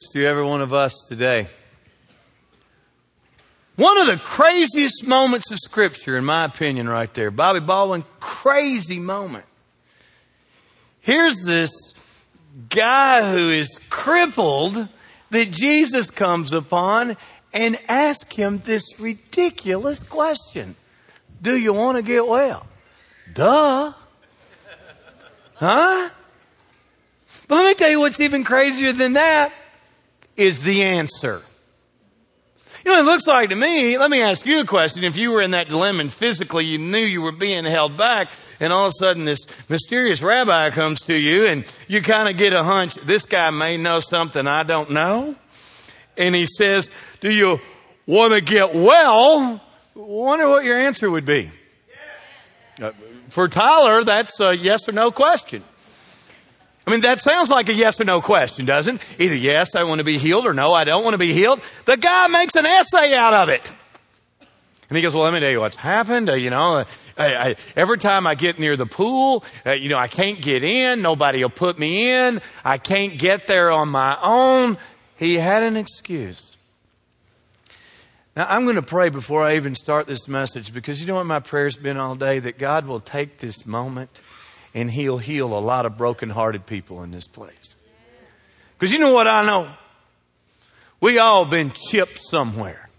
to every one of us today. One of the craziest moments of Scripture, in my opinion, right there. Bobby Baldwin, crazy moment. Here's this guy who is crippled that Jesus comes upon and asks him this ridiculous question. Do you want to get well? Duh. Huh? But let me tell you what's even crazier than that is the answer. You know what it looks like to me? Let me ask you a question. If you were in that dilemma and physically you knew you were being held back and all of a sudden this mysterious rabbi comes to you and you kind of get a hunch, this guy may know something I don't know. And he says, do you want to get well? I wonder what your answer would be. For Tyler, that's a yes or no question. I mean, that sounds like a yes or no question, doesn't it? Either yes, I want to be healed, or no, I don't want to be healed. The guy makes an essay out of it. And he goes, well, let me tell you what's happened. Every time I get near the pool, I can't get in. Nobody will put me in. I can't get there on my own. He had an excuse. Now, I'm going to pray before I even start this message, because you know what my prayer's been all day? That God will take this moment and He'll heal a lot of broken-hearted people in this place. Because you know what I know? We all been chipped somewhere.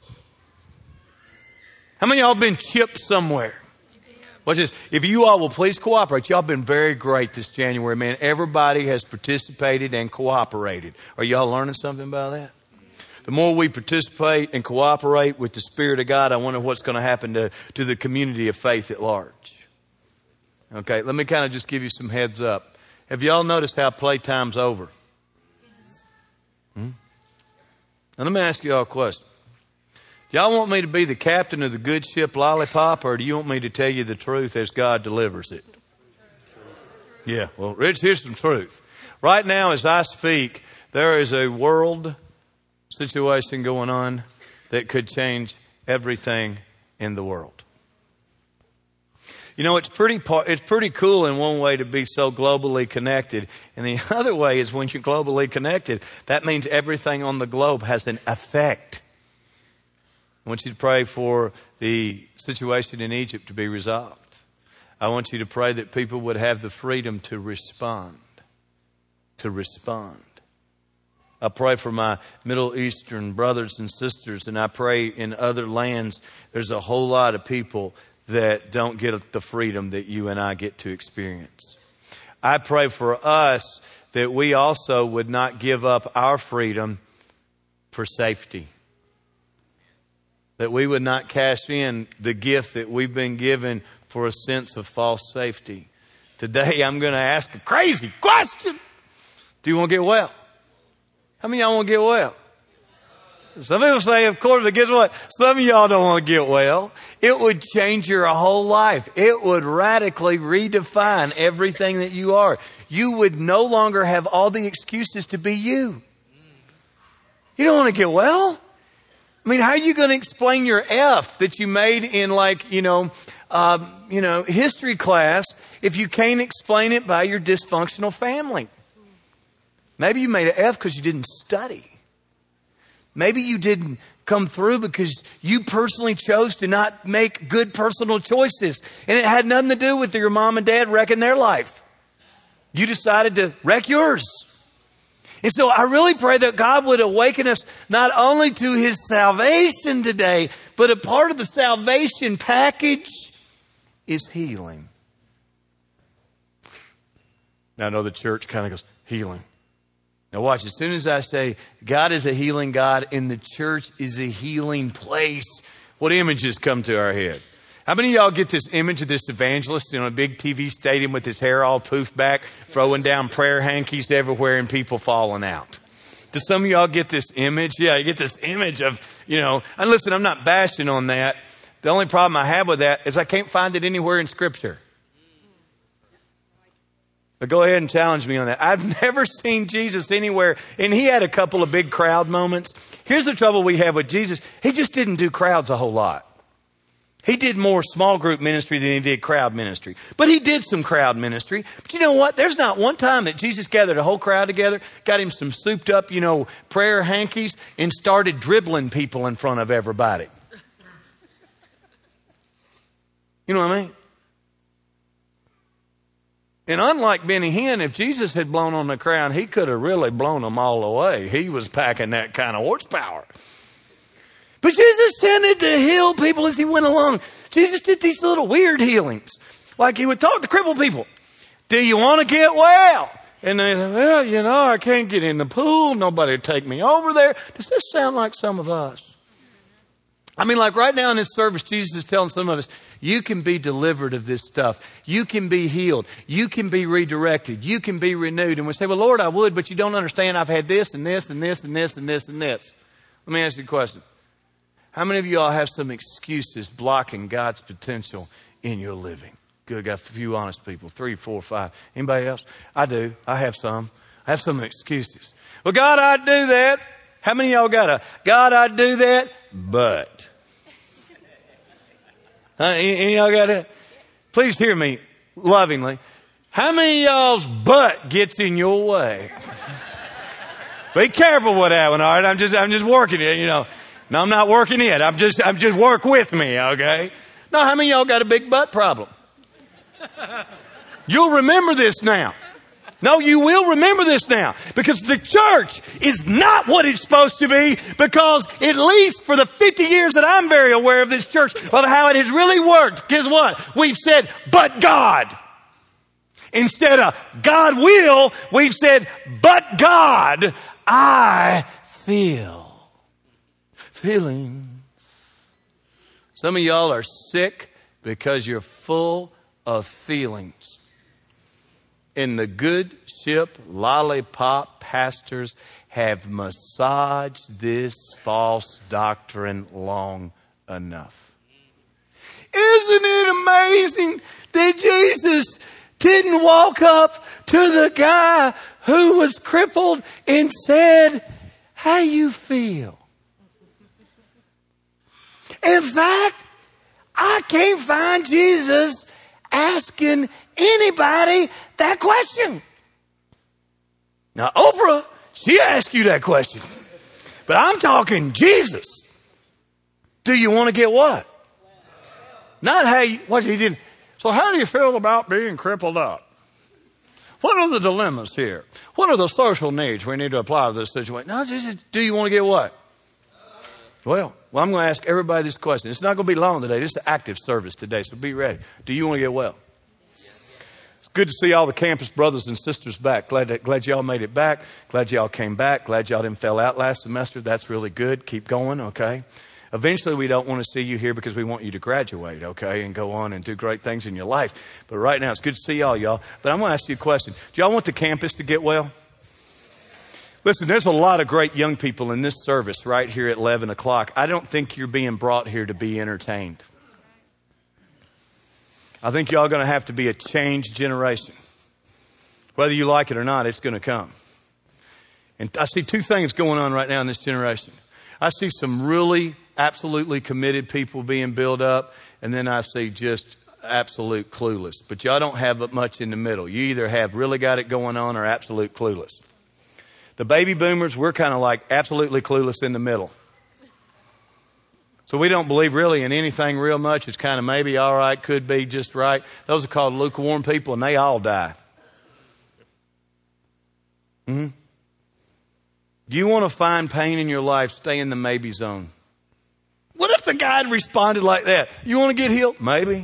How many of y'all been chipped somewhere? Watch this. If you all will please cooperate. Y'all been very great this January, man. Everybody has participated and cooperated. Are y'all learning something about that? The more we participate and cooperate with the Spirit of God, I wonder what's going to happen to the community of faith at large. Okay, let me kind of just give you some heads up. Have y'all noticed how playtime's over? Yes. Now let me ask y'all a question. Do y'all want me to be the captain of the good ship Lollipop, or do you want me to tell you the truth as God delivers it? Yeah, well, Rich, here's some truth. Right now, as I speak, there is a world situation going on that could change everything in the world. You know, it's pretty cool in one way to be so globally connected. And the other way is when you're globally connected, that means everything on the globe has an effect. I want you to pray for the situation in Egypt to be resolved. I want you to pray that people would have the freedom to respond. To respond. I pray for my Middle Eastern brothers and sisters, and I pray in other lands, there's a whole lot of people that don't get the freedom that you and I get to experience. I pray for us that we also would not give up our freedom for safety. That we would not cash in the gift that we've been given for a sense of false safety. Today I'm going to ask a crazy question. Do you want to get well? How many of y'all want to get well? Some people say, of course, but guess what? Some of y'all don't want to get well. It would change your whole life. It would radically redefine everything that you are. You would no longer have all the excuses to be you. You don't want to get well? I mean, how are you going to explain your F that you made in history class if you can't explain it by your dysfunctional family? Maybe you made an F because you didn't study. Maybe you didn't come through because you personally chose to not make good personal choices. And it had nothing to do with your mom and dad wrecking their life. You decided to wreck yours. And so I really pray that God would awaken us not only to His salvation today, but a part of the salvation package is healing. Now I know the church kind of goes, healing. Now watch, as soon as I say God is a healing God and the church is a healing place, what images come to our head? How many of y'all get this image of this evangelist in a big TV stadium with his hair all poofed back, throwing down prayer hankies everywhere and people falling out? Do some of y'all get this image? Yeah, you get this image of, and listen, I'm not bashing on that. The only problem I have with that is I can't find it anywhere in Scripture. But go ahead and challenge me on that. I've never seen Jesus anywhere, and He had a couple of big crowd moments. Here's the trouble we have with Jesus. He just didn't do crowds a whole lot. He did more small group ministry than he did crowd ministry. But he did some crowd ministry. But you know what? There's not one time that Jesus gathered a whole crowd together, got him some souped up, prayer hankies, and started dribbling people in front of everybody. You know what I mean? And unlike Benny Hinn, if Jesus had blown on the crowd, he could have really blown them all away. He was packing that kind of horsepower. But Jesus tended to heal people as he went along. Jesus did these little weird healings. Like he would talk to crippled people. Do you want to get well? And they said, well, I can't get in the pool. Nobody will take me over there. Does this sound like some of us? I mean, like right now in this service, Jesus is telling some of us, you can be delivered of this stuff. You can be healed. You can be redirected. You can be renewed. And we say, well, Lord, I would, but you don't understand. I've had this and this and this and this and this and this. Let me ask you a question. How many of y'all have some excuses blocking God's potential in your living? Good, got a few honest people. 3, 4, 5. Anybody else? I do. I have some. I have some excuses. Well, God, I'd do that. How many of y'all got God, I'd do that, but. Any of y'all got that? Please hear me lovingly. How many of y'all's butt gets in your way? Be careful with that one, all right? I'm just working it, No, I'm not working it. I'm just work with me, okay? No, how many of y'all got a big butt problem? You'll remember this now. No, you will remember this now. Because the church is not what it's supposed to be. Because at least for the 50 years that I'm very aware of this church, of how it has really worked, guess what? We've said, but God. Instead of God will, we've said, but God, I feel. Feelings. Some of y'all are sick because you're full of feelings. And the good ship lollipop pastors have massaged this false doctrine long enough. Isn't it amazing that Jesus didn't walk up to the guy who was crippled and said, how you feel? In fact, I can't find Jesus asking anybody that question. Now, Oprah, she asked you that question. But I'm talking Jesus. Do you want to get what? Not how you, what he did. So how do you feel about being crippled up? What are the dilemmas here? What are the social needs we need to apply to this situation? No, Jesus, do you want to get what? Well, I'm going to ask everybody this question. It's not going to be long today. This is an active service today, so be ready. Do you want to get well? It's good to see all the campus brothers and sisters back. Glad y'all made it back. Glad y'all came back. Glad y'all didn't fail out last semester. That's really good. Keep going, okay? Eventually, we don't want to see you here because we want you to graduate, okay, and go on and do great things in your life. But right now, it's good to see y'all. But I'm going to ask you a question. Do y'all want the campus to get well? Listen, there's a lot of great young people in this service right here at 11 o'clock. I don't think you're being brought here to be entertained. I think y'all are going to have to be a changed generation. Whether you like it or not, it's going to come. And I see two things going on right now in this generation. I see some really absolutely committed people being built up, and then I see just absolute clueless. But y'all don't have much in the middle. You either have really got it going on or absolute clueless. The baby boomers, we're kind of like absolutely clueless in the middle. So we don't believe really in anything real much. It's kind of maybe all right, could be just right. Those are called lukewarm people, and they all die. Do you want to find pain in your life? Stay in the maybe zone. What if the guy had responded like that? You want to get healed? Maybe.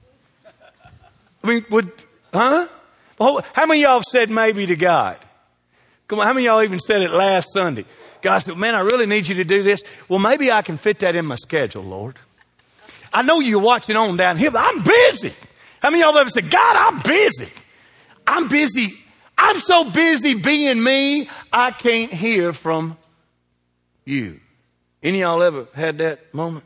I mean, How many of y'all have said maybe to God? Come on, how many of y'all even said it last Sunday? God said, man, I really need you to do this. Well, maybe I can fit that in my schedule, Lord. I know you're watching on down here, but I'm busy. How many of y'all have ever said, God, I'm busy. I'm busy. I'm so busy being me, I can't hear from you. Any of y'all ever had that moment?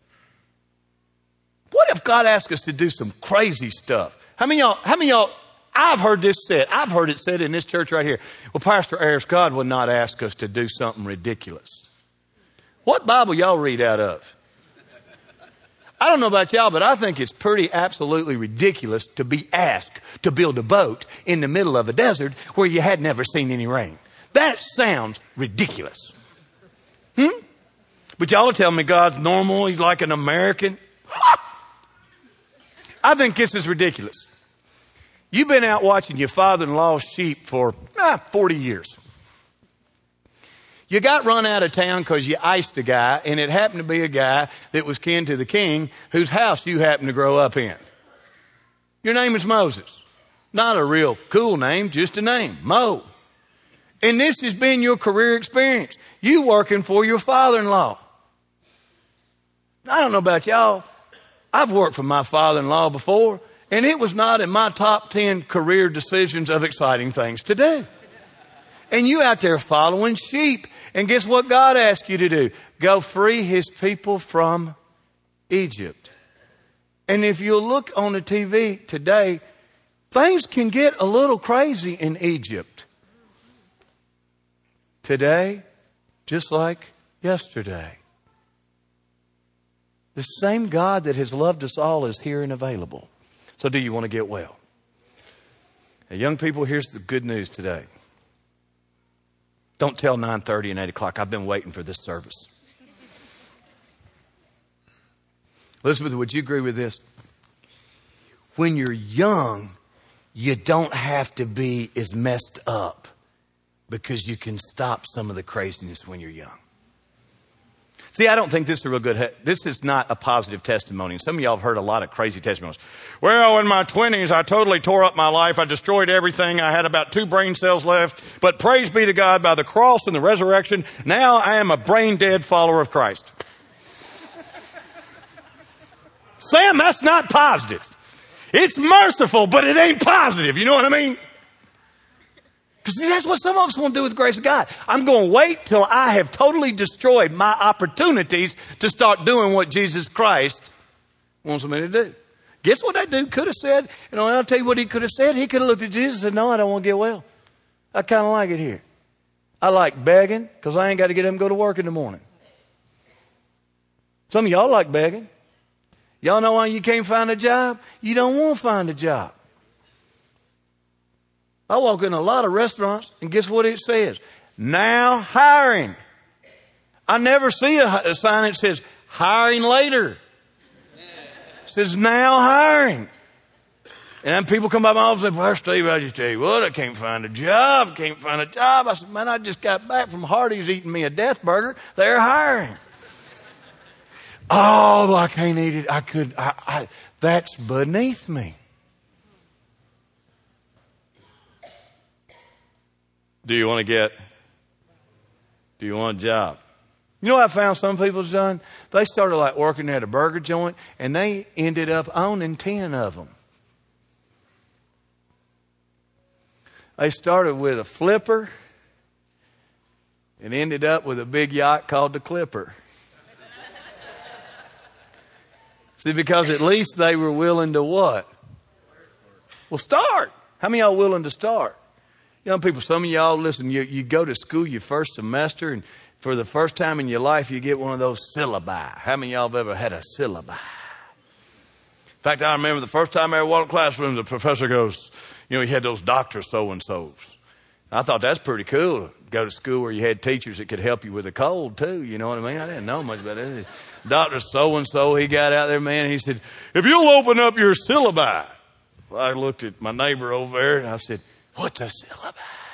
What if God asked us to do some crazy stuff? How many of y'all, I've heard this said. I've heard it said in this church right here. Well, Pastor Ayers, God would not ask us to do something ridiculous. What Bible y'all read out of? I don't know about y'all, but I think it's pretty absolutely ridiculous to be asked to build a boat in the middle of a desert where you had never seen any rain. That sounds ridiculous. But y'all are telling me God's normal. He's like an American. I think this is ridiculous. You've been out watching your father-in-law's sheep for 40 years. You got run out of town because you iced a guy, and it happened to be a guy that was kin to the king whose house you happened to grow up in. Your name is Moses. Not a real cool name, just a name, Mo. And this has been your career experience. You working for your father-in-law. I don't know about y'all. I've worked for my father-in-law before, and it was not in my top 10 career decisions of exciting things to do. And you out there following sheep. And guess what God asked you to do? Go free his people from Egypt. And if you look on the TV today, things can get a little crazy in Egypt. Today, just like yesterday. The same God that has loved us all is here and available. So do you want to get well? Now, young people, here's the good news today. Don't tell 9:30 and 8 o'clock. I've been waiting for this service. Elizabeth, would you agree with this? When you're young, you don't have to be as messed up because you can stop some of the craziness when you're young. See, I don't think this is a real good, this is not a positive testimony. Some of y'all have heard a lot of crazy testimonies. Well, in my 20s, I totally tore up my life. I destroyed everything. I had about 2 brain cells left. But praise be to God, by the cross and the resurrection, now I am a brain dead follower of Christ. Sam, that's not positive. It's merciful, but it ain't positive. You know what I mean? Because that's what some of us want to do with the grace of God. I'm going to wait till I have totally destroyed my opportunities to start doing what Jesus Christ wants me to do. Guess what that dude could have said? You know, I'll tell you what he could have said. He could have looked at Jesus and said, no, I don't want to get well. I kind of like it here. I like begging because I ain't got to get up and go to work in the morning. Some of y'all like begging. Y'all know why you can't find a job? You don't want to find a job. I walk in a lot of restaurants, and guess what it says? Now hiring. I never see a sign that says hiring later. It says now hiring. And then people come by my office and say, Pastor Steve, I just tell you what, I can't find a job. Can't find a job. I said, man, I just got back from Hardee's eating me a death burger. They're hiring. Oh, I can't eat it. That's beneath me. Do you want a job? You know what I found some people's done? They started like working at a burger joint and they ended up owning 10 of them. They started with a flipper and ended up with a big yacht called the Clipper. See, because at least they were willing to what? Well, start. How many of y'all willing to start? Young people, some of y'all, listen, you go to school your first semester, and for the first time in your life, you get one of those syllabi. How many of y'all have ever had a syllabi? In fact, I remember the first time I ever walked in the classroom, the professor goes, you know, he had those Dr. So-and-sos. I thought that's pretty cool to go to school where you had teachers that could help you with a cold, too. You know what I mean? I didn't know much about it. Dr. So-and-so, he got out there, man, and he said, if you'll open up your syllabi. Well, I looked at my neighbor over there, and I said, what's a syllabi?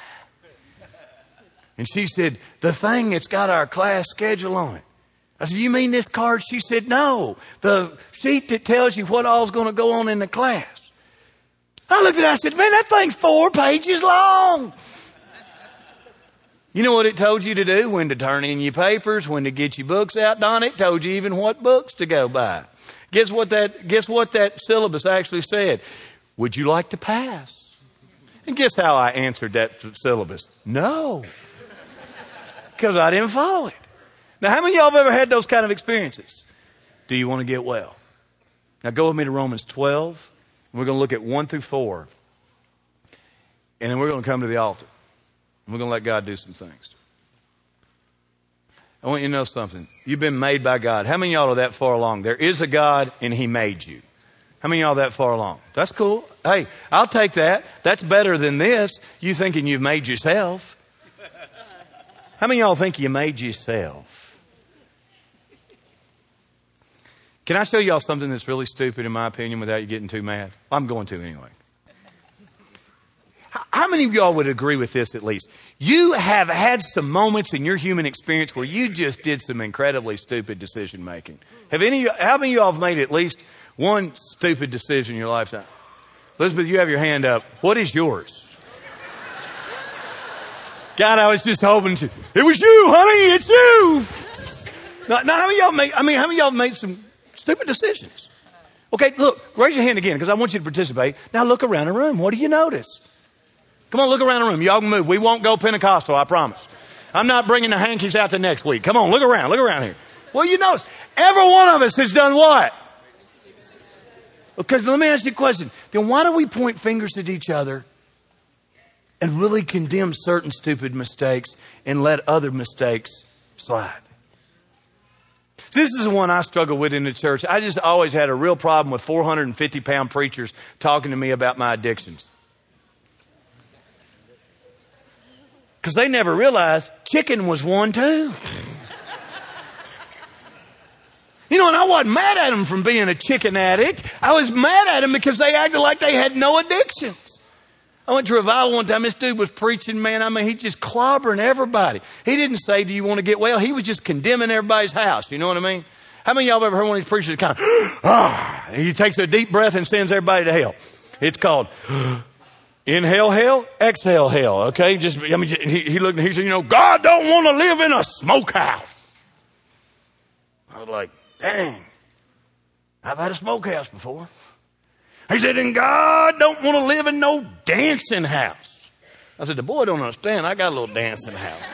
And she said, the thing that's got our class schedule on it. I said, you mean this card? She said, no, the sheet that tells you what all's going to go on in the class. I looked at it, I said, man, that thing's 4 pages long. You know what it told you to do? When to turn in your papers, when to get your books out, Don. It told you even what books to go buy. Guess what that syllabus actually said? Would you like to pass? And guess how I answered that syllabus? No. Because I didn't follow it. Now, how many of y'all have ever had those kind of experiences? Do you want to get well? Now, go with me to Romans 12. We're going to look at 1 through 4. And then we're going to come to the altar. And we're going to let God do some things. I want you to know something. You've been made by God. How many of y'all are that far along? There is a God and He made you. How many of y'all are that far along? That's cool. Hey, I'll take that. That's better than this. You thinking you've made yourself. How many of y'all think you made yourself? Can I show y'all something that's really stupid in my opinion without you getting too mad? I'm going to anyway. How many of y'all would agree with this at least? You have had some moments in your human experience where you just did some incredibly stupid decision making. How many of y'all have made at least one stupid decision in your lifetime? Elizabeth, you have your hand up. What is yours? God, I was just hoping to. It was you, honey. It's you. Now, how many of y'all have made some stupid decisions? Okay, look, raise your hand again because I want you to participate. Now look around the room. What do you notice? Come on, look around the room. Y'all can move. We won't go Pentecostal, I promise. I'm not bringing the hankies out to next week. Come on, look around here. Well, you notice, every one of us has done what? Because let me ask you a question. Then why do we point fingers at each other and really condemn certain stupid mistakes and let other mistakes slide? This is the one I struggle with in the church. I just always had a real problem with 450-pound preachers talking to me about my addictions. Because they never realized chicken was one too. You know, and I wasn't mad at them from being a chicken addict. I was mad at them because they acted like they had no addictions. I went to revival one time. This dude was preaching, man. I mean, he's just clobbering everybody. He didn't say, do you want to get well? He was just condemning everybody's house. You know what I mean? How many of y'all have ever heard one of these preachers that kind of, he takes a deep breath and sends everybody to hell? It's called inhale hell, exhale hell. Okay, he looked and he said, you know, God don't want to live in a smokehouse. I was like, dang, I've had a smokehouse before. He said, and God don't want to live in no dancing house. I said, the boy don't understand. I got a little dancing house.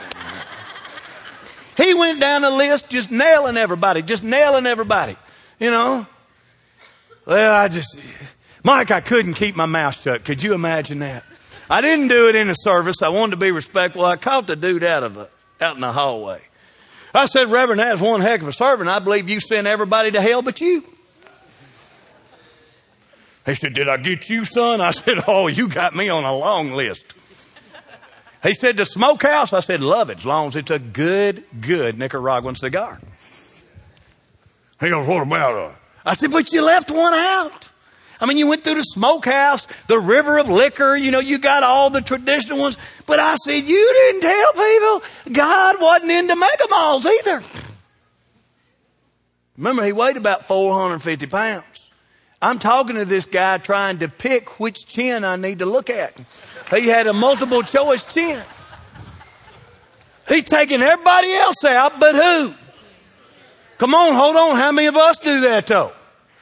He went down the list just nailing everybody. You know. Well, Mike, I couldn't keep my mouth shut. Could you imagine that? I didn't do it in the service. I wanted to be respectful. I caught the dude out in the hallway. I said, Reverend, that's one heck of a servant. I believe you sent everybody to hell but you. He said, did I get you, son? I said, oh, you got me on a long list. He said, the smokehouse? I said, love it, as long as it's a good Nicaraguan cigar. He goes, what about it? I said, but you left one out. I mean, you went through the smokehouse, the river of liquor, you know, you got all the traditional ones. But I said, you didn't tell people God wasn't into mega malls either. Remember, he weighed about 450 pounds. I'm talking to this guy trying to pick which chin I need to look at. He had a multiple choice chin. He's taking everybody else out, but who? Come on, hold on. How many of us do that though?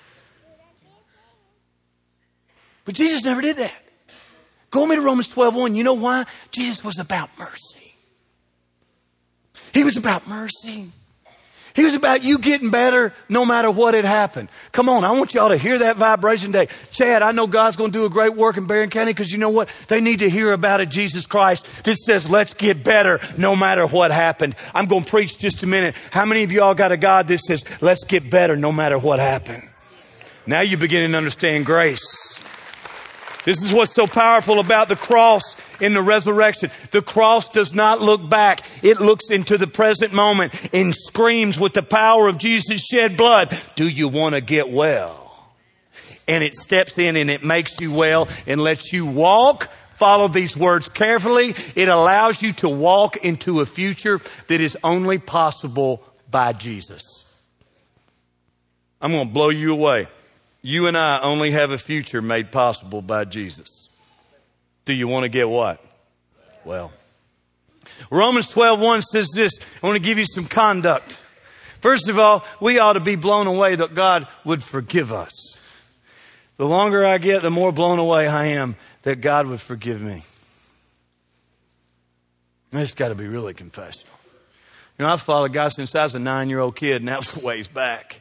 But Jesus never did that. Go with me to Romans 12:1. You know why? Jesus was about mercy. He was about mercy. He was about you getting better no matter what had happened. Come on, I want y'all to hear that vibration today. Chad, I know God's going to do a great work in Barron County because you know what? They need to hear about a Jesus Christ that says, let's get better no matter what happened. I'm going to preach just a minute. How many of y'all got a God that says, let's get better no matter what happened? Now you're beginning to understand grace. This is what's so powerful about the cross in the resurrection. The cross does not look back. It looks into the present moment and screams with the power of Jesus' shed blood, do you want to get well? And it steps in and it makes you well and lets you walk. Follow these words carefully. It allows you to walk into a future that is only possible by Jesus. I'm going to blow you away. You and I only have a future made possible by Jesus. Do you want to get what? Well, Romans 12:1 says this. I want to give you some conduct. First of all, we ought to be blown away that God would forgive us. The longer I get, the more blown away I am that God would forgive me. And it's got to be really confessional. You know, I've followed God since I was a 9-year-old kid, and that was a ways back.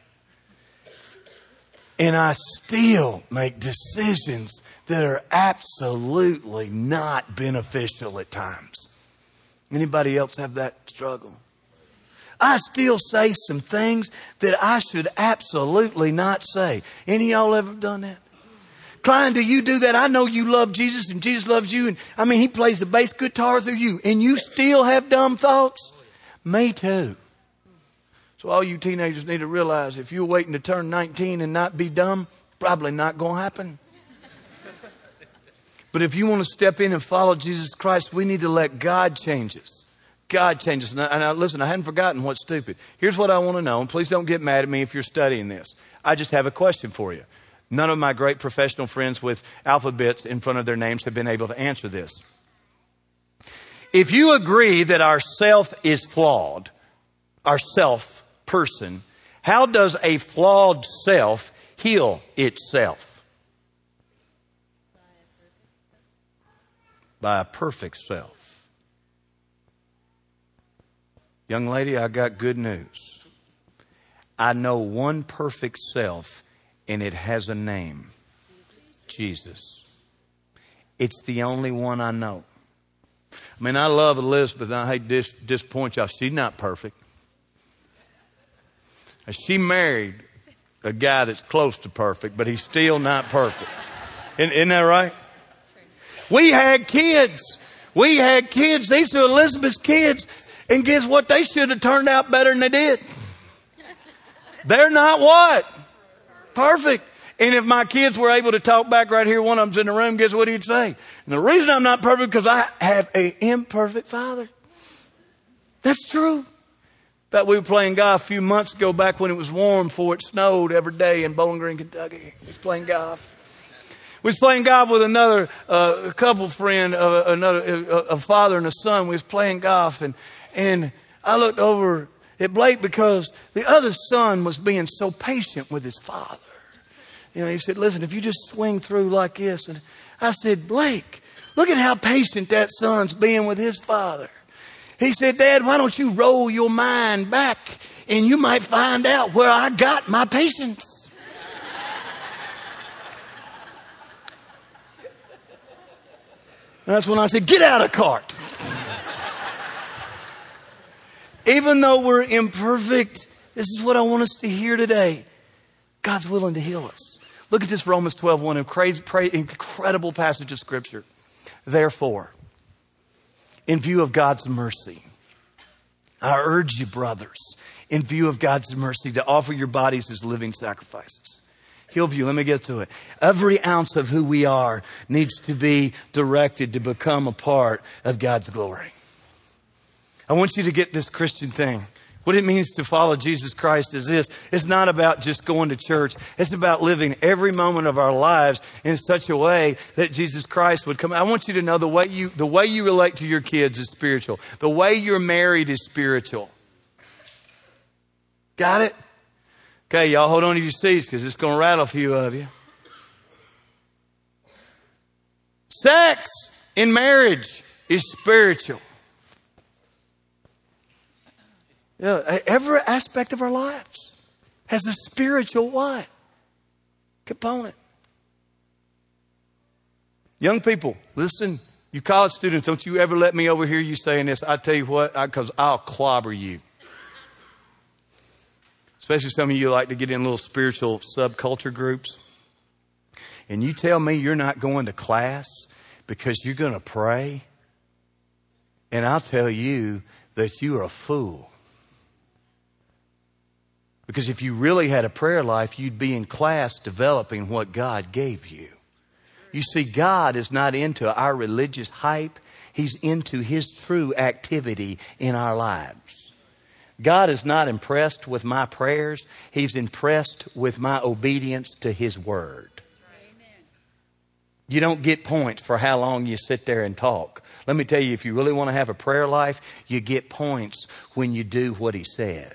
And I still make decisions that are absolutely not beneficial at times. Anybody else have that struggle? I still say some things that I should absolutely not say. Any of y'all ever done that? Klein, do you do that? I know you love Jesus and Jesus loves you. And He plays the bass guitar through you. And you still have dumb thoughts? Me too. So all you teenagers need to realize, if you're waiting to turn 19 and not be dumb, probably not going to happen. But if you want to step in and follow Jesus Christ, we need to let God change us. God changes. And listen, I hadn't forgotten what's stupid. Here's what I want to know, and please don't get mad at me if you're studying this. I just have a question for you. None of my great professional friends with alphabets in front of their names have been able to answer this. If you agree that our self is flawed, our self person, how does a flawed self heal itself? By a perfect self. Young lady, I got good news. I know one perfect self, and it has a name. Jesus. It's the only one I know. I mean, I love Elizabeth, and I hate to disappoint y'all. She's not perfect. She married a guy that's close to perfect, but he's still not perfect. Isn't that right? We had kids. These are Elizabeth's kids. And guess what? They should have turned out better than they did. They're not what? Perfect. And if my kids were able to talk back right here, one of them's in the room, guess what he'd say? And the reason I'm not perfect because I have an imperfect father. That's true. In fact, we were playing golf a few months ago back when it was warm before it snowed every day in Bowling Green, Kentucky. We was playing golf. We was playing golf with another couple friend, a father and a son. We was playing golf, and I looked over at Blake because the other son was being so patient with his father. You know, he said, listen, if you just swing through like this. And I said, Blake, look at how patient that son's being with his father. He said, Dad, why don't you roll your mind back and you might find out where I got my patience. And that's when I said, get out of the cart. Even though we're imperfect, this is what I want us to hear today. God's willing to heal us. Look at this Romans 12:1, incredible passage of Scripture. Therefore, in view of God's mercy, I urge you, brothers, in view of God's mercy, to offer your bodies as living sacrifices. Hillview, let me get to it. Every ounce of who we are needs to be directed to become a part of God's glory. I want you to get this Christian thing. What it means to follow Jesus Christ is this. It's not about just going to church. It's about living every moment of our lives in such a way that Jesus Christ would come. I want you to know the way you relate to your kids is spiritual. The way you're married is spiritual. Got it? Okay, y'all hold on to your seats because it's going to rattle a few of you. Sex in marriage is spiritual. Yeah, every aspect of our lives has a spiritual what? Component. Young people, listen. You college students, don't you ever let me overhear you saying this. I tell you what, because I'll clobber you. Especially some of you like to get in little spiritual subculture groups. And you tell me you're not going to class because you're going to pray. And I'll tell you that you are a fool. Because if you really had a prayer life, you'd be in class developing what God gave you. You see, God is not into our religious hype. He's into His true activity in our lives. God is not impressed with my prayers. He's impressed with my obedience to His word. Amen. You don't get points for how long you sit there and talk. Let me tell you, if you really want to have a prayer life, you get points when you do what He says.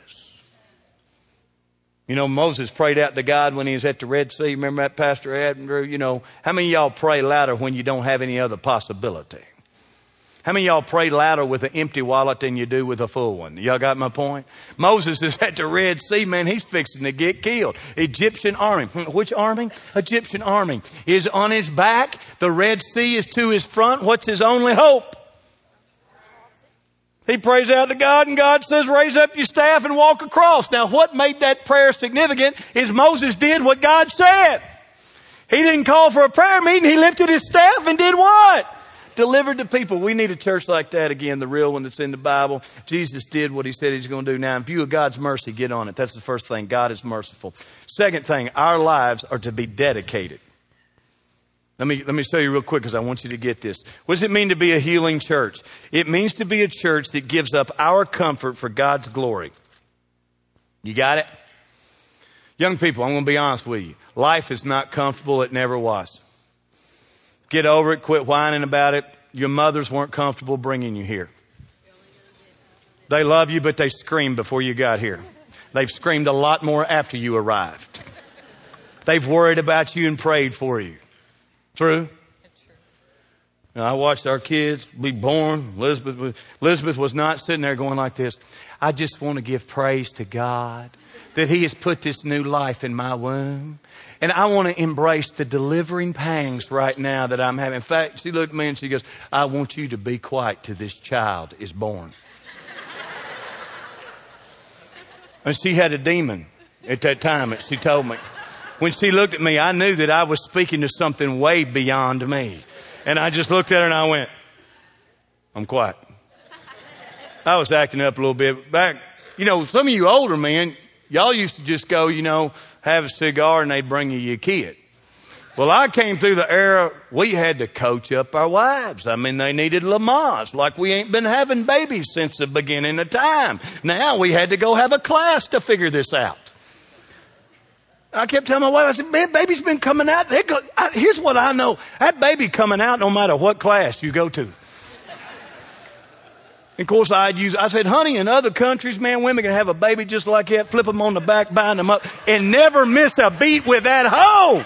You know, Moses prayed out to God when he was at the Red Sea. Remember that, Pastor Andrew? You know, how many of y'all pray louder when you don't have any other possibility? How many of y'all pray louder with an empty wallet than you do with a full one? Y'all got my point? Moses is at the Red Sea, man. He's fixing to get killed. Egyptian army. Which army? Egyptian army is on his back. The Red Sea is to his front. What's his only hope? He prays out to God, and God says, raise up your staff and walk across. Now, what made that prayer significant is Moses did what God said. He didn't call for a prayer meeting. He lifted his staff and did what? Delivered to people. We need a church like that again, the real one that's in the Bible. Jesus did what he said he's going to do. Now, in view of God's mercy, get on it. That's the first thing. God is merciful. Second thing, our lives are to be dedicated. Let me show you real quick because I want you to get this. What does it mean to be a healing church? It means to be a church that gives up our comfort for God's glory. You got it? Young people, I'm going to be honest with you. Life is not comfortable. It never was. Get over it. Quit whining about it. Your mothers weren't comfortable bringing you here. They love you, but they screamed before you got here. They've screamed a lot more after you arrived. They've worried about you and prayed for you. True? Now, I watched our kids be born. Elizabeth was not sitting there going like this. I just want to give praise to God that he has put this new life in my womb. And I want to embrace the delivering pangs right now that I'm having. In fact, she looked at me and she goes, I want you to be quiet till this child is born. And she had a demon at that time, she told me. When she looked at me, I knew that I was speaking to something way beyond me. And I just looked at her and I went, I'm quiet. I was acting up a little bit. Back, some of you older men, y'all used to just go, have a cigar and they'd bring you your kid. Well, I came through the era, we had to coach up our wives. I mean, they needed Lamaze, like we ain't been having babies since the beginning of time. Now we had to go have a class to figure this out. I kept telling my wife, I said, man, baby's been coming out. Here's what I know. That baby coming out no matter what class you go to. Of course, I said, honey, in other countries, man, women can have a baby just like that, flip them on the back, bind them up, and never miss a beat with that hoe.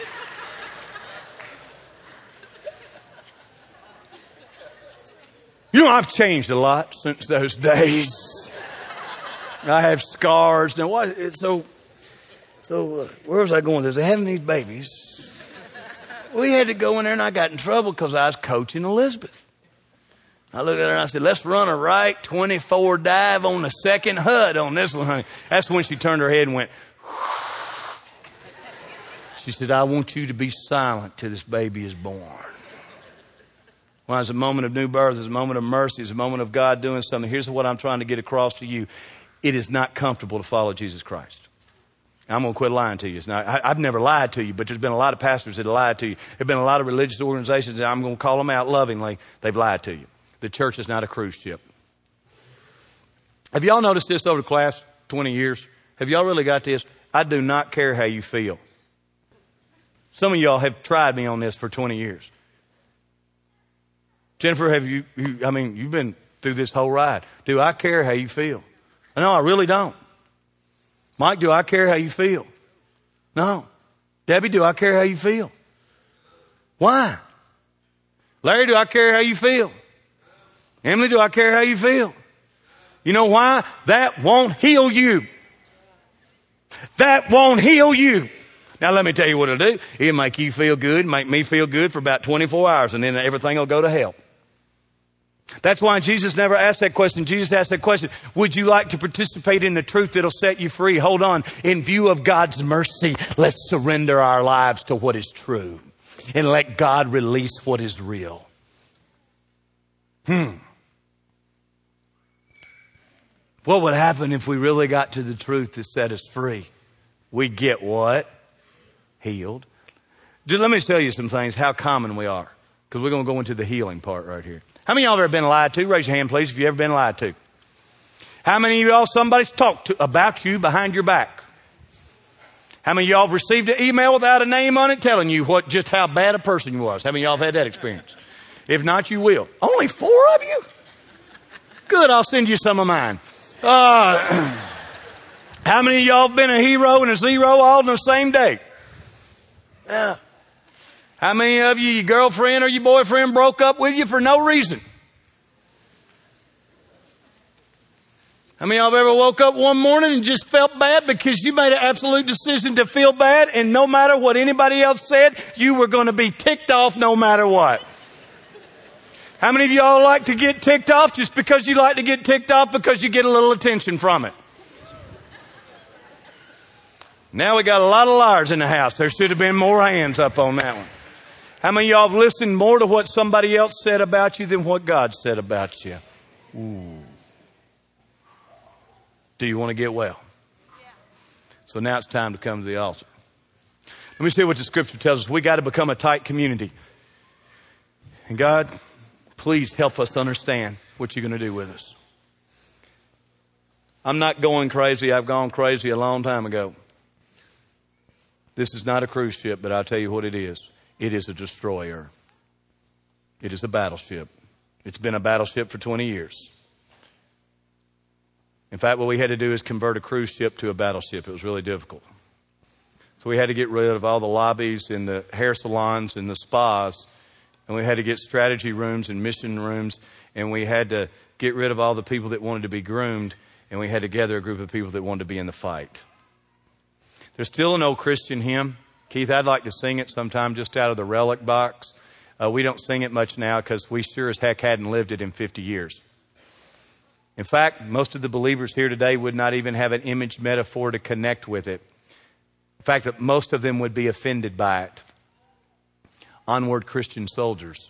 I've changed a lot since those days. I have scars. Now, what? So where was I going with this? I having these babies. We had to go in there, and I got in trouble because I was coaching Elizabeth. I looked at her and I said, let's run a right 24 dive on the second HUD on this one, honey. That's when she turned her head and went. She said, I want you to be silent till this baby is born. Well, it's a moment of new birth. It's a moment of mercy. It's a moment of God doing something. Here's what I'm trying to get across to you. It is not comfortable to follow Jesus Christ. I'm going to quit lying to you. Now, I've never lied to you, but there's been a lot of pastors that have lied to you. There have been a lot of religious organizations, and I'm going to call them out lovingly. They've lied to you. The church is not a cruise ship. Have y'all noticed this over the last 20 years? Have y'all really got this? I do not care how you feel. Some of y'all have tried me on this for 20 years. Jennifer, you've been through this whole ride. Do I care how you feel? No, I really don't. Mike, do I care how you feel? No. Debbie, do I care how you feel? Why? Larry, do I care how you feel? Emily, do I care how you feel? You know why? That won't heal you. That won't heal you. Now let me tell you what it'll do. It'll make you feel good, make me feel good for about 24 hours, and then everything will go to hell. That's why Jesus never asked that question. Jesus asked that question, would you like to participate in the truth that'll set you free? Hold on. In view of God's mercy, let's surrender our lives to what is true and let God release what is real. What would happen if we really got to the truth that set us free? We'd get what? Healed. Let me tell you some things, how common we are, because we're going to go into the healing part right here. How many of y'all have ever been lied to? Raise your hand, please, if you've ever been lied to. How many of y'all somebody's talked about you behind your back? How many of y'all have received an email without a name on it telling you just how bad a person you was? How many of y'all have had that experience? If not, you will. Only 4 of you? Good, I'll send you some of mine. How many of y'all have been a hero and a zero all in the same day? Yeah. How many of you, your girlfriend or your boyfriend broke up with you for no reason? How many of y'all have ever woke up one morning and just felt bad because you made an absolute decision to feel bad, and no matter what anybody else said, you were going to be ticked off no matter what? How many of y'all like to get ticked off just because you like to get ticked off because you get a little attention from it? Now we got a lot of liars in the house. There should have been more hands up on that one. How many of y'all have listened more to what somebody else said about you than what God said about you? Ooh. Do you want to get well? Yeah. So now it's time to come to the altar. Let me see what the scripture tells us. We got to become a tight community. And God, please help us understand what you're going to do with us. I'm not going crazy. I've gone crazy a long time ago. This is not a cruise ship, but I'll tell you what it is. It is a destroyer. It is a battleship. It's been a battleship for 20 years. In fact, what we had to do is convert a cruise ship to a battleship. It was really difficult. So we had to get rid of all the lobbies and the hair salons and the spas. And we had to get strategy rooms and mission rooms. And we had to get rid of all the people that wanted to be groomed. And we had to gather a group of people that wanted to be in the fight. There's still an old Christian hymn. Keith, I'd like to sing it sometime just out of the relic box. We don't sing it much now because we sure as heck hadn't lived it in 50 years. In fact, most of the believers here today would not even have an image metaphor to connect with it. In fact, most of them would be offended by it. Onward, Christian soldiers.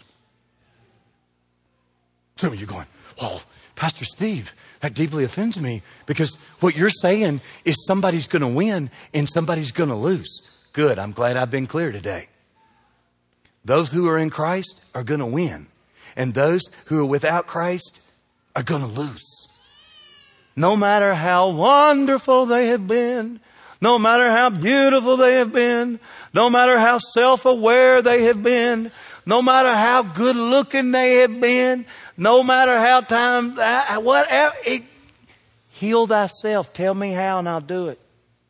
Some of you going, well, Pastor Steve, that deeply offends me because what you're saying is somebody's going to win and somebody's going to lose. Good. I'm glad I've been clear today. Those who are in Christ are going to win. And those who are without Christ are going to lose. No matter how wonderful they have been, no matter how beautiful they have been, no matter how self-aware they have been, no matter how good looking they have been, no matter how whatever, heal thyself. Tell me how and I'll do it.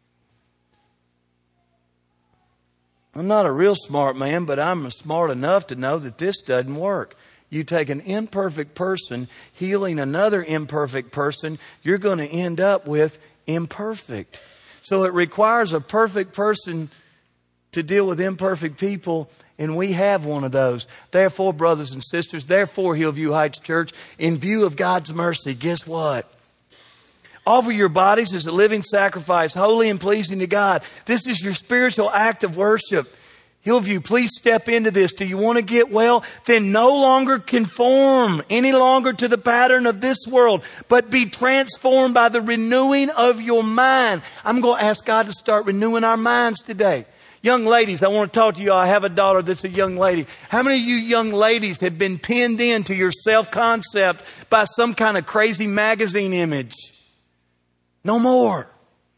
I'm not a real smart man, but I'm smart enough to know that this doesn't work. You take an imperfect person healing another imperfect person, you're going to end up with imperfect. So it requires a perfect person to deal with imperfect people, and we have one of those. Therefore, brothers and sisters, therefore, Hillview Heights Church, in view of God's mercy, guess what? Offer your bodies as a living sacrifice, holy and pleasing to God. This is your spiritual act of worship. Hillview, please step into this. Do you want to get well? Then no longer conform any longer to the pattern of this world, but be transformed by the renewing of your mind. I'm going to ask God to start renewing our minds today. Young ladies, I want to talk to you. I have a daughter that's a young lady. How many of you young ladies have been pinned into your self-concept by some kind of crazy magazine image? No more.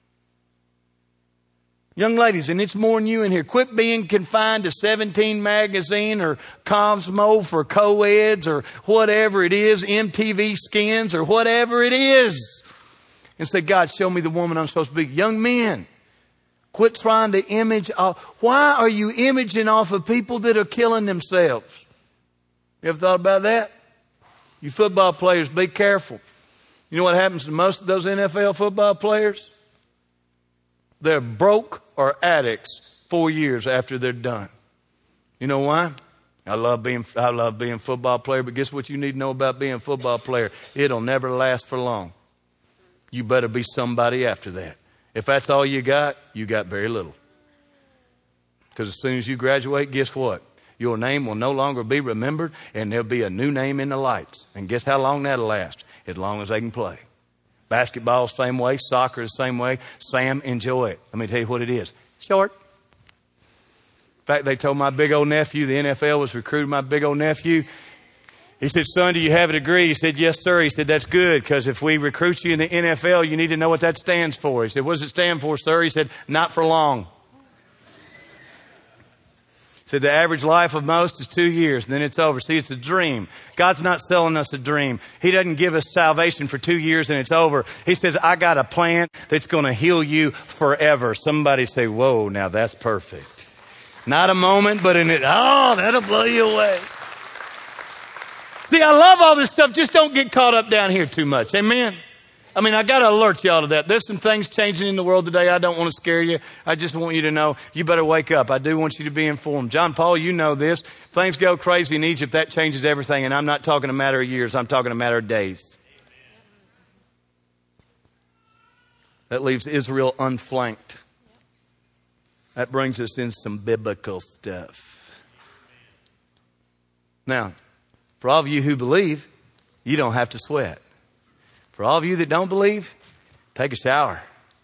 Young ladies, and it's more than you in here, quit being confined to 17 magazine or Cosmo for co-eds or whatever it is, MTV Skins or whatever it is. And say, God, show me the woman I'm supposed to be. Young men, quit trying to image. Why are you imaging off of people that are killing themselves? You ever thought about that? You football players, be careful. You know what happens to most of those NFL football players? They're broke or addicts 4 years after they're done. You know why? I love being a football player, but guess what you need to know about being a football player? It'll never last for long. You better be somebody after that. If that's all you got very little. Because as soon as you graduate, guess what? Your name will no longer be remembered, and there'll be a new name in the lights. And guess how long that'll last? As long as they can play. Basketball the same way. Soccer the same way. Sam, enjoy it. Let me tell you what it is. Short. In fact, they told my big old nephew, the NFL was recruiting my big old nephew. He said, son, do you have a degree? He said, yes, sir. He said, that's good, because if we recruit you in the NFL, you need to know what that stands for. He said, what does it stand for, sir? He said, not for long. He said, the average life of most is 2 years, and then it's over. See, it's a dream. God's not selling us a dream. He doesn't give us salvation for 2 years and it's over. He says, I got a plan that's going to heal you forever. Somebody say, whoa, now that's perfect. Not a moment, but in it, that'll blow you away. See, I love all this stuff. Just don't get caught up down here too much. Amen. I mean, I got to alert y'all to that. There's some things changing in the world today. I don't want to scare you. I just want you to know you better wake up. I do want you to be informed. John Paul, you know this. Things go crazy in Egypt. That changes everything. And I'm not talking a matter of years. I'm talking a matter of days. That leaves Israel unflanked. That brings us in some biblical stuff. Now, for all of you who believe, you don't have to sweat. For all of you that don't believe, take a shower.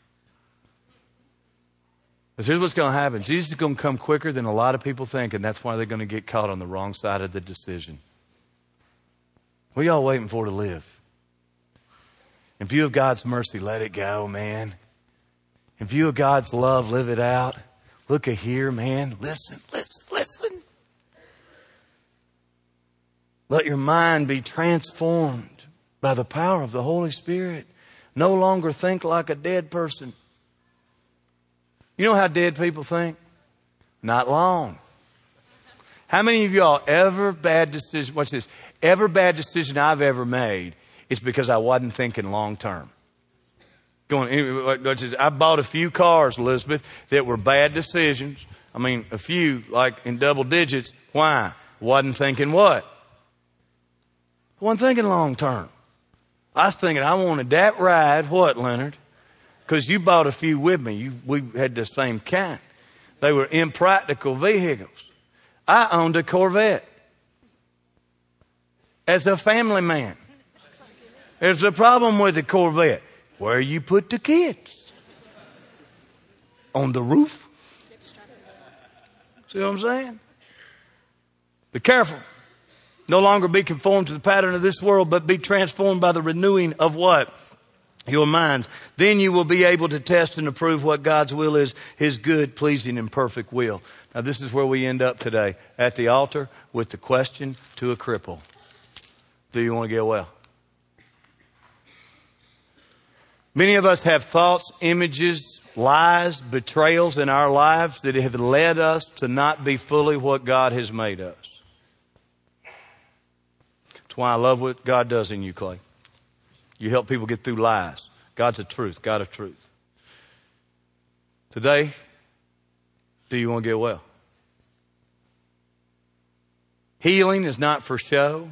Because here's what's going to happen. Jesus is going to come quicker than a lot of people think, and that's why they're going to get caught on the wrong side of the decision. What are y'all waiting for to live? In view of God's mercy, let it go, man. In view of God's love, live it out. Look at here, man. Listen. Let your mind be transformed by the power of the Holy Spirit. No longer think like a dead person. You know how dead people think? Not long. How many of y'all ever bad decision, watch this, every bad decision I've ever made is because I wasn't thinking long term. I bought a few cars, Elizabeth, that were bad decisions. I mean, a few, like in double digits. Why? Wasn't thinking what? Wasn't thinking long term. I was thinking I wanted that ride. What, Leonard? Because you bought a few with me. We had the same kind. They were impractical vehicles. I owned a Corvette. As a family man. There's a problem with the Corvette. Where you put the kids? On the roof? See what I'm saying? Be careful. No longer be conformed to the pattern of this world, but be transformed by the renewing of what? Your minds. Then you will be able to test and approve what God's will is, His good, pleasing, and perfect will. Now this is where we end up today, at the altar with the question to a cripple. Do you want to get well? Many of us have thoughts, images, lies, betrayals in our lives that have led us to not be fully what God has made us. That's why I love what God does in you, Clay. You help people get through lies. God's a truth, God of truth. Today, do you want to get well? Healing is not for show.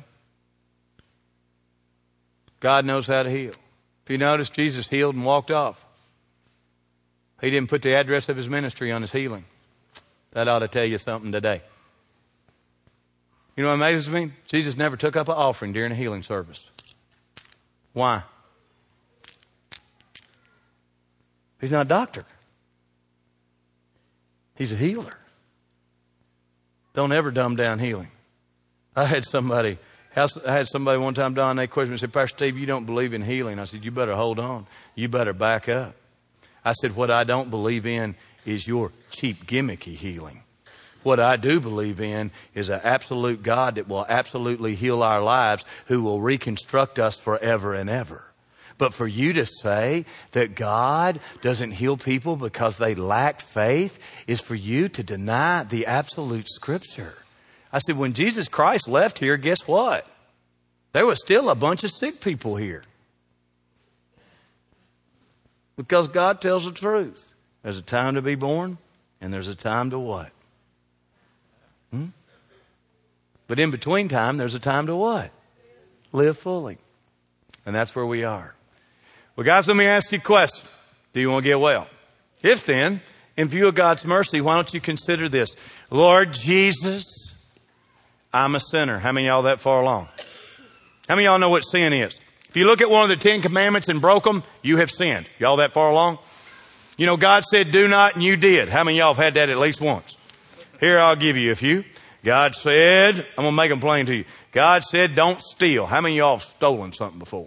God knows how to heal. If you notice, Jesus healed and walked off. He didn't put the address of His ministry on His healing. That ought to tell you something today. You know what amazes me? Jesus never took up an offering during a healing service. Why? He's not a doctor. He's a healer. Don't ever dumb down healing. I had somebody one time, Don, they questioned me and said, Pastor Steve, you don't believe in healing. I said, you better hold on. You better back up. I said, what I don't believe in is your cheap, gimmicky healing. What I do believe in is an absolute God that will absolutely heal our lives, who will reconstruct us forever and ever. But for you to say that God doesn't heal people because they lack faith is for you to deny the absolute Scripture. I said, when Jesus Christ left here, guess what? There was still a bunch of sick people here. Because God tells the truth. There's a time to be born, and there's a time to what? But in between time, there's a time to what? Live fully. And that's where we are. Well, guys, let me ask you a question. Do you want to get well? If then, in view of God's mercy, why don't you consider this? Lord Jesus, I'm a sinner. How many of y'all that far along? How many of y'all know what sin is? If you look at one of the 10 commandments and broke them, you have sinned. Y'all that far along? You know, God said do not, and you did. How many of y'all have had that at least once? Here, I'll give you a few. God said, I'm going to make them plain to you. God said don't steal. How many of y'all have stolen something before?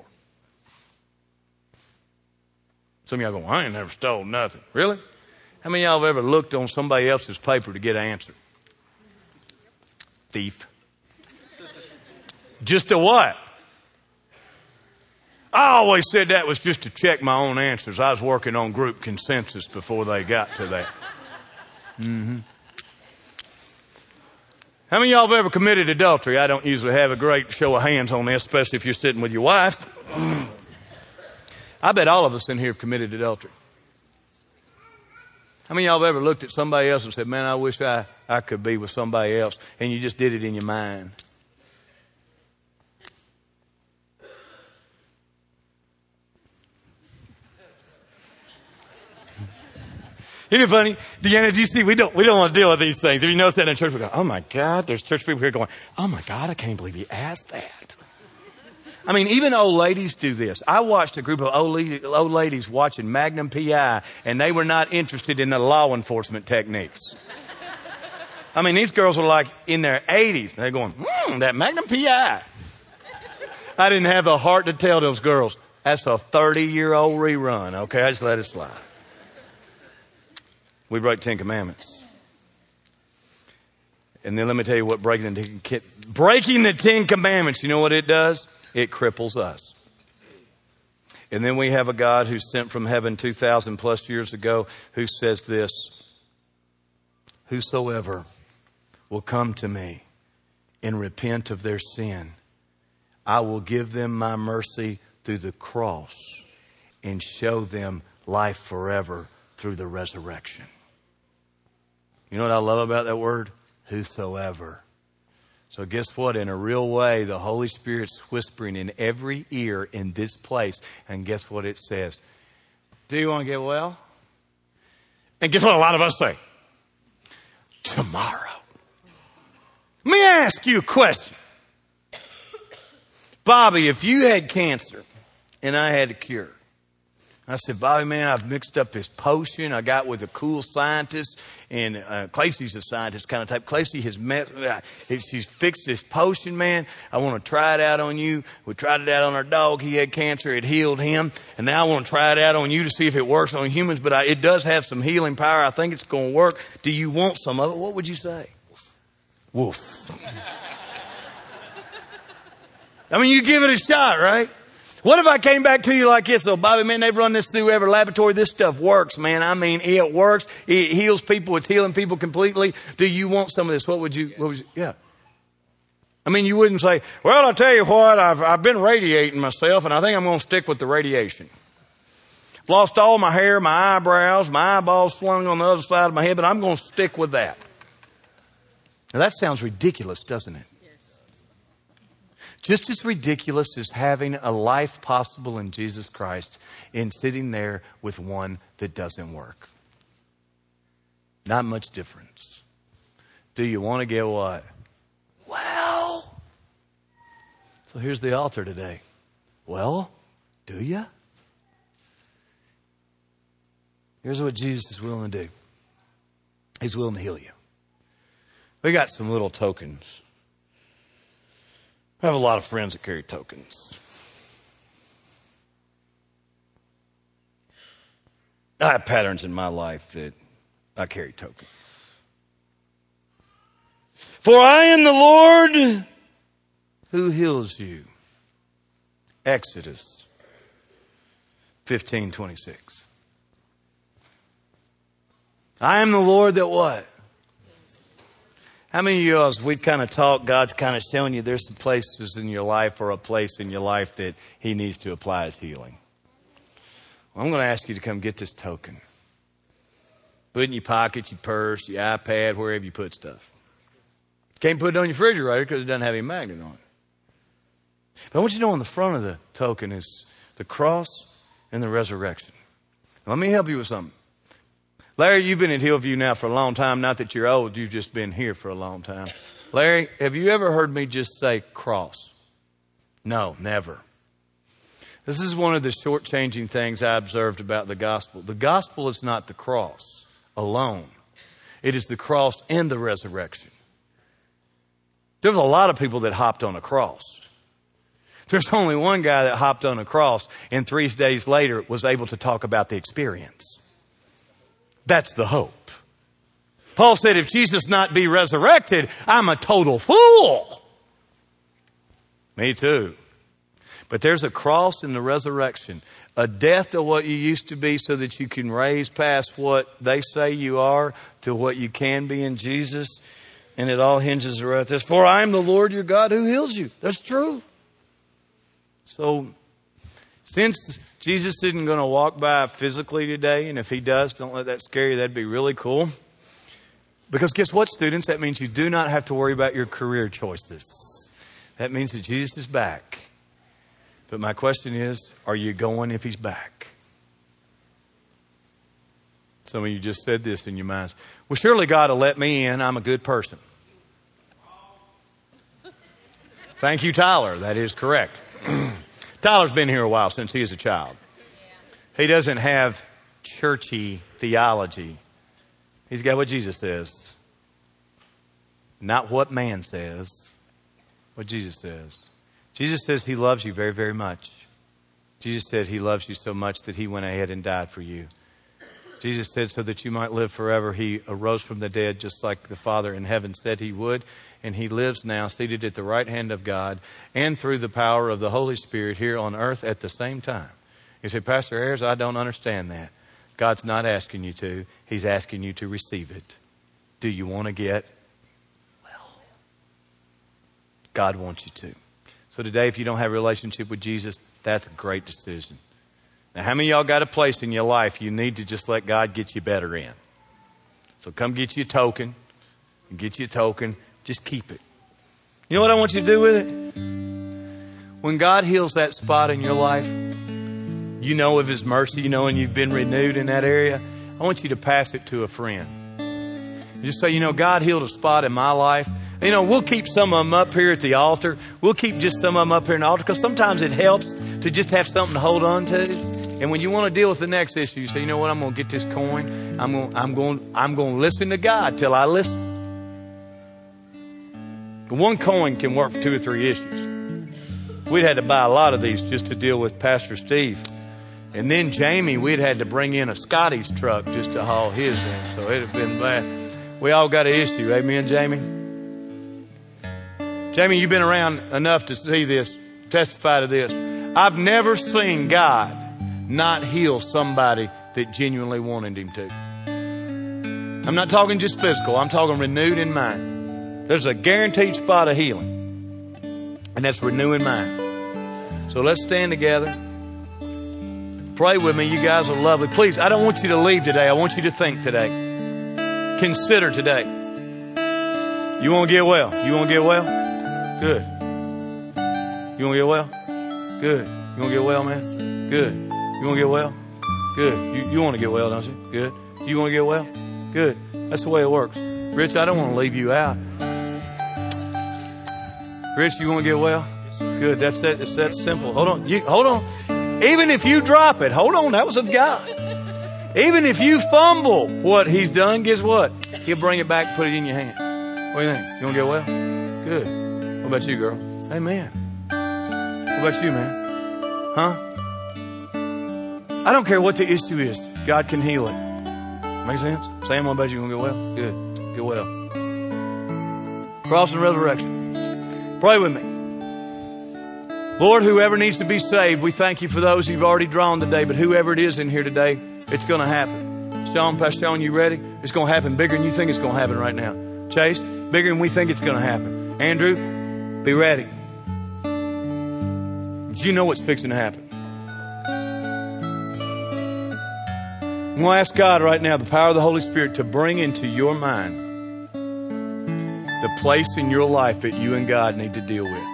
Some of y'all go, I ain't never stole nothing. Really? How many of y'all have ever looked on somebody else's paper to get an answer? Thief. Just to what? I always said that was just to check my own answers. I was working on group consensus before they got to that. How many of y'all have ever committed adultery? I don't usually have a great show of hands on this, especially if you're sitting with your wife. I bet all of us in here have committed adultery. How many of y'all have ever looked at somebody else and said, man, I wish I could be with somebody else, and you just did it in your mind? Isn't it funny? Deanna, do you see, we don't want to deal with these things. If you notice that in church, we go, oh my God, there's church people here going, oh my God, I can't believe he asked that. I mean, even old ladies do this. I watched a group of old ladies watching Magnum P.I., and they were not interested in the law enforcement techniques. I mean, these girls were like in their 80s, and they're going, that Magnum P.I. I didn't have the heart to tell those girls, that's a 30-year-old rerun, okay? I just let it slide. We break 10 commandments. And then let me tell you what breaking the 10 commandments, you know what it does? It cripples us. And then we have a God who sent from heaven 2,000 plus years ago who says this, whosoever will come to me and repent of their sin, I will give them my mercy through the cross and show them life forever through the resurrection. You know what I love about that word? Whosoever. So guess what? In a real way, the Holy Spirit's whispering in every ear in this place. And guess what it says? Do you want to get well? And guess what a lot of us say? Tomorrow. Let me ask you a question. Bobby, if you had cancer and I had a cure, I said, Bobby, man, I've mixed up this potion. I got with a cool scientist, and Clayce's a scientist kind of type. Clayce she's fixed this potion, man. I want to try it out on you. We tried it out on our dog. He had cancer. It healed him. And now I want to try it out on you to see if it works on humans. But it does have some healing power. I think it's going to work. Do you want some of it? What would you say? Woof. I mean, you give it a shot, right? What if I came back to you like this? So, Bobby, man, they've run this through every laboratory. This stuff works, man. I mean, it works. It heals people. It's healing people completely. Do you want some of this? What would you, yeah. I mean, you wouldn't say, well, I'll tell you what, I've been radiating myself, and I think I'm going to stick with the radiation. I've lost all my hair, my eyebrows, my eyeballs flung on the other side of my head, but I'm going to stick with that. Now, that sounds ridiculous, doesn't it? Just as ridiculous as having a life possible in Jesus Christ and sitting there with one that doesn't work. Not much difference. Do you want to get what? Well. So here's the altar today. Well, do you? Here's what Jesus is willing to do. He's willing to heal you. We got some little tokens. I have a lot of friends that carry tokens. I have patterns in my life that I carry tokens. For I am the Lord who heals you. Exodus 15:26. I am the Lord that what? How many of you, as we kind of talk, God's kind of showing you there's some places in your life or a place in your life that He needs to apply His healing? Well, I'm going to ask you to come get this token. Put it in your pocket, your purse, your iPad, wherever you put stuff. Can't put it on your refrigerator because it doesn't have any magnet on it. But I want you to know on the front of the token is the cross and the resurrection. Now, let me help you with something. Larry, you've been at Hillview now for a long time. Not that you're old, you've just been here for a long time. Larry, have you ever heard me just say cross? No, never. This is one of the short-changing things I observed about the gospel. The gospel is not the cross alone. It is the cross and the resurrection. There was a lot of people that hopped on a cross. There's only one guy that hopped on a cross and 3 days later was able to talk about the experience. That's the hope. Paul said, if Jesus not be resurrected, I'm a total fool. Me too. But there's a cross in the resurrection, a death to what you used to be so that you can raise past what they say you are to what you can be in Jesus. And it all hinges around this. For I am the Lord your God who heals you. That's true. So since Jesus isn't going to walk by physically today, and if he does, don't let that scare you. That'd be really cool. Because guess what, students? That means you do not have to worry about your career choices. That means that Jesus is back. But my question is, are you going if he's back? Some of you just said this in your minds. Well, surely God will let me in. I'm a good person. Thank you, Tyler. That is correct. Tyler's been here a while, since he is a child. He doesn't have churchy theology. He's got what Jesus says. Not what man says. What Jesus says. Jesus says he loves you very, very much. Jesus said he loves you so much that he went ahead and died for you. Jesus said so that you might live forever. He arose from the dead just like the Father in heaven said he would. And he lives now seated at the right hand of God and through the power of the Holy Spirit here on earth at the same time. You say, Pastor Ayers, I don't understand that. God's not asking you to. He's asking you to receive it. Do you want to get well? God wants you to. So today, if you don't have a relationship with Jesus, that's a great decision. Now, how many of y'all got a place in your life you need to just let God get you better in? So come get you a token. And get you a token. Just keep it. You know what I want you to do with it? When God heals that spot in your life, you know of his mercy, you know, and you've been renewed in that area, I want you to pass it to a friend. Just say, you know, God healed a spot in my life. You know, we'll keep some of them up here at the altar. We'll keep just some of them up here in the altar because sometimes it helps to just have something to hold on to. And when you want to deal with the next issue, you say, you know what, I'm going to get this coin. I'm going to listen to God till I listen. One coin can work for 2 or 3 issues. We'd had to buy a lot of these just to deal with Pastor Steve. And then Jamie, we'd had to bring in a Scotty's truck just to haul his in. So it'd have been bad. We all got an issue. Amen, Jamie? Jamie, you've been around enough to see this, testify to this. I've never seen God not heal somebody that genuinely wanted him to. I'm not talking just physical. I'm talking renewed in mind. There's a guaranteed spot of healing. And that's renewing mind. So let's stand together. Pray with me. You guys are lovely. Please, I don't want you to leave today. I want you to think today. Consider today. You want to get well? You want to get well? Good. You want to get well? Good. You want to get well, man? Good. You want to get well? Good. You want to get well, don't you? Good. You want to get well? Good. That's the way it works. Rich, I don't want to leave you out. Rich, you want to get well? Good. That's it. It's that simple. Hold on. Hold on. Even if you drop it, hold on. That was of God. Even if you fumble what he's done, guess what? He'll bring it back and put it in your hand. What do you think? You want to get well? Good. What about you, girl? Amen. What about you, man? Huh? I don't care what the issue is. God can heal it. Make sense? Sam, what about you? You want to get well? Good. Get well. Cross and resurrection. Pray with me. Lord, whoever needs to be saved, we thank you for those you've already drawn today, but whoever it is in here today, it's going to happen. Sean, Pastor Sean, you ready? It's going to happen bigger than you think it's going to happen right now. Chase, bigger than we think it's going to happen. Andrew, be ready. You know what's fixing to happen. I'm going to ask God right now, the power of the Holy Spirit, to bring into your mind the place in your life that you and God need to deal with.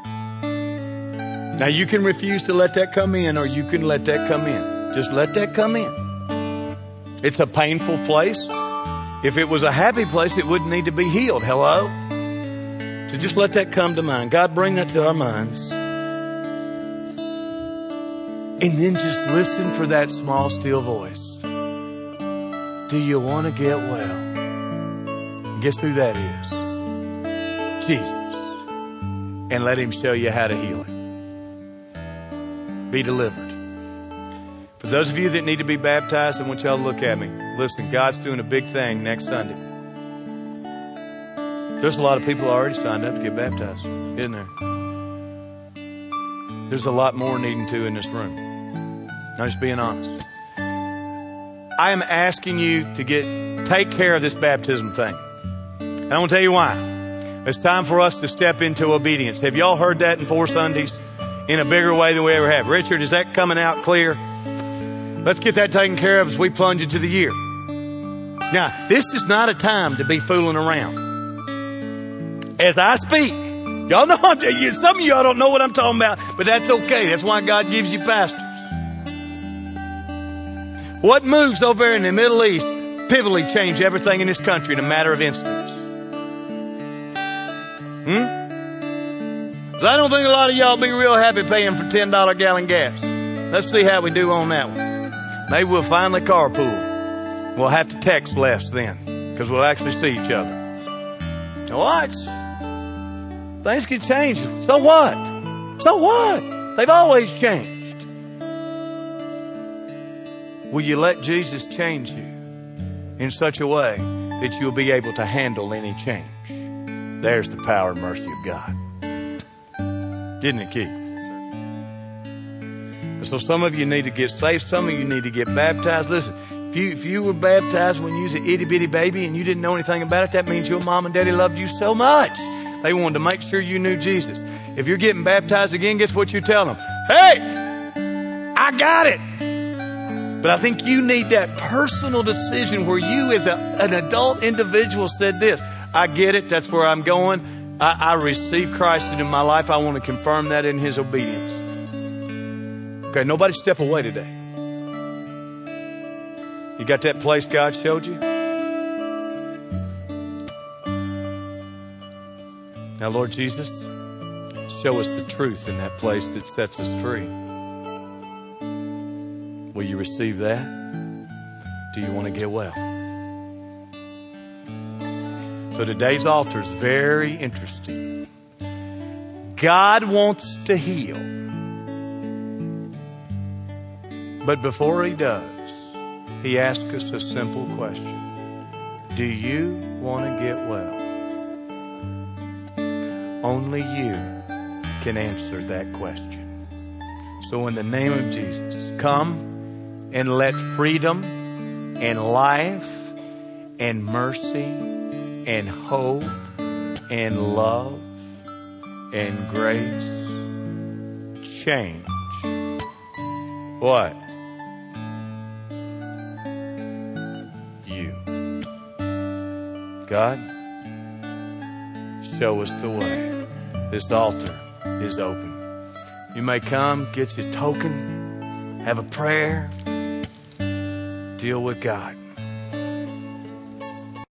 Now, you can refuse to let that come in, or you can let that come in. Just let that come in. It's a painful place. If it was a happy place, it wouldn't need to be healed. Hello? So just let that come to mind. God, bring that to our minds. And then just listen for that small, still voice. Do you want to get well? And guess who that is? Jesus. And let him show you how to heal it. Be delivered. For those of you that need to be baptized, I want y'all to look at me. Listen, God's doing a big thing next Sunday. There's a lot of people already signed up to get baptized, isn't there? There's a lot more needing to in this room. I'm just being honest. I am asking you to take care of this baptism thing. And I want to tell you why. It's time for us to step into obedience. Have y'all heard that in 4 Sundays? in a bigger way than we ever have. Richard, is that coming out clear? Let's get that taken care of as we plunge into the year. Now, this is not a time to be fooling around. As I speak, y'all know, some of y'all don't know what I'm talking about, but that's okay. That's why God gives you pastors. What moves over there in the Middle East pivotally changed everything in this country in a matter of instance. So I don't think a lot of y'all be real happy paying for $10 gallon gas. Let's see how we do on that one. Maybe we'll finally carpool. We'll have to text less then, because we'll actually see each other. Now watch. Things can change. So what? So what? They've always changed. Will you let Jesus change you in such a way that you'll be able to handle any change? There's the power and mercy of God. Isn't it, Keith? So some of you need to get saved. Some of you need to get baptized. Listen, if you were baptized when you was an itty bitty baby and you didn't know anything about it, that means your mom and daddy loved you so much. They wanted to make sure you knew Jesus. If you're getting baptized again, guess what you're telling them? Hey, I got it. But I think you need that personal decision where you as an adult individual said this: I get it. That's where I'm going. I receive Christ into my life. I want to confirm that in His obedience. Okay, nobody step away today. You got that place God showed you? Now, Lord Jesus, show us the truth in that place that sets us free. Will you receive that? Do you want to get well? So today's altar is very interesting. God wants to heal. But before He does, He asks us a simple question. Do you want to get well? Only you can answer that question. So in the name of Jesus, come and let freedom and life and mercy and hope and love and grace change. What? You. God, show us the way. This altar is open. You may come, get your token, have a prayer, deal with God.